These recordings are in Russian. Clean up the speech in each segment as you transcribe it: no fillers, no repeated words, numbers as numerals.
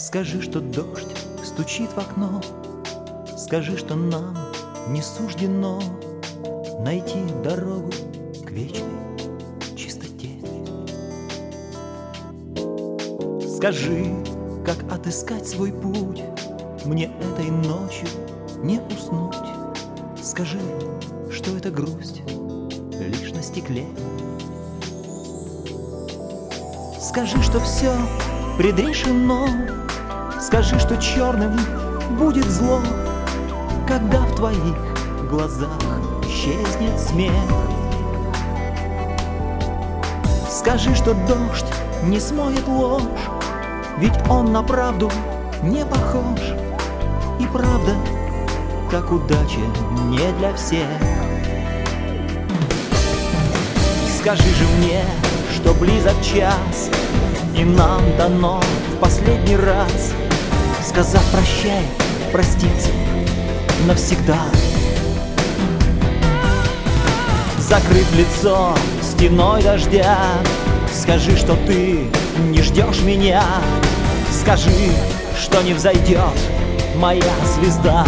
Скажи, что дождь стучит в окно, скажи, что нам не суждено найти дорогу к вечной чистоте. Скажи, как отыскать свой путь, мне этой ночью не уснуть. Скажи, что эта грусть лишь на стекле. Скажи, что все предрешено, скажи, что черным будет зло, когда в твоих глазах исчезнет смех. Скажи, что дождь не смоет ложь, ведь он на правду не похож. И правда, как удача, не для всех. Скажи же мне, что близок час, и нам дано в последний раз, сказав прощай, проститься навсегда. Закрыв лицо стеной дождя, скажи, что ты не ждешь меня. Скажи, что не взойдет моя звезда.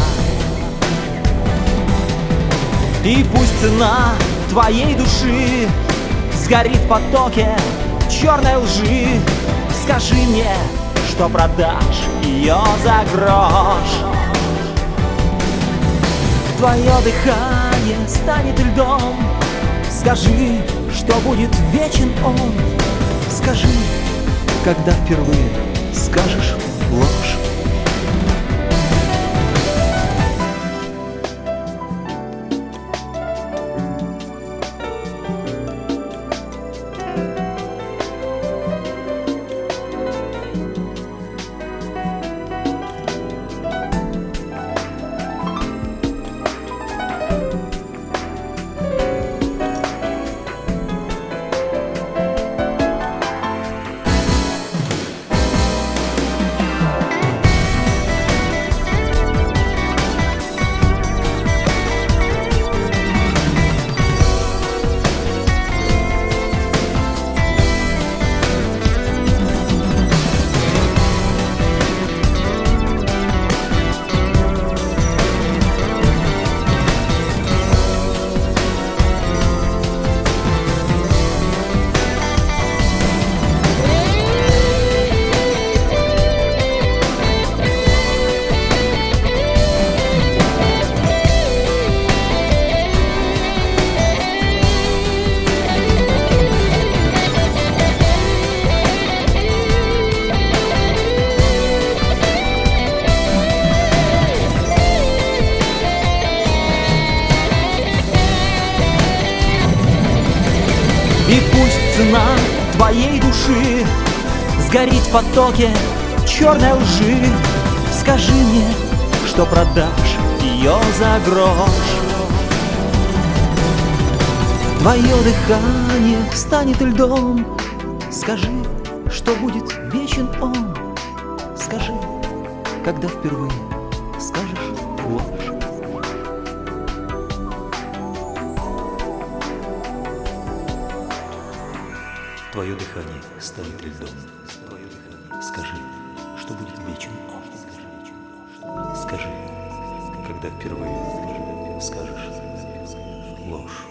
И пусть цена твоей души сгорит в потоке черной лжи. Скажи мне, что продашь ее за грош. Твое дыхание станет льдом. Скажи, что будет вечен он. Скажи, когда впервые скажешь ложь. И пусть цена твоей души сгорит в потоке черной лжи. Скажи мне, что продашь ее за грош. Твое дыхание станет льдом. Скажи, что будет вечен он. Скажи, когда впервые скажешь ложь. Твое дыхание станет льдом. Скажи, что будет вечен он. Скажи, когда впервые скажешь ложь.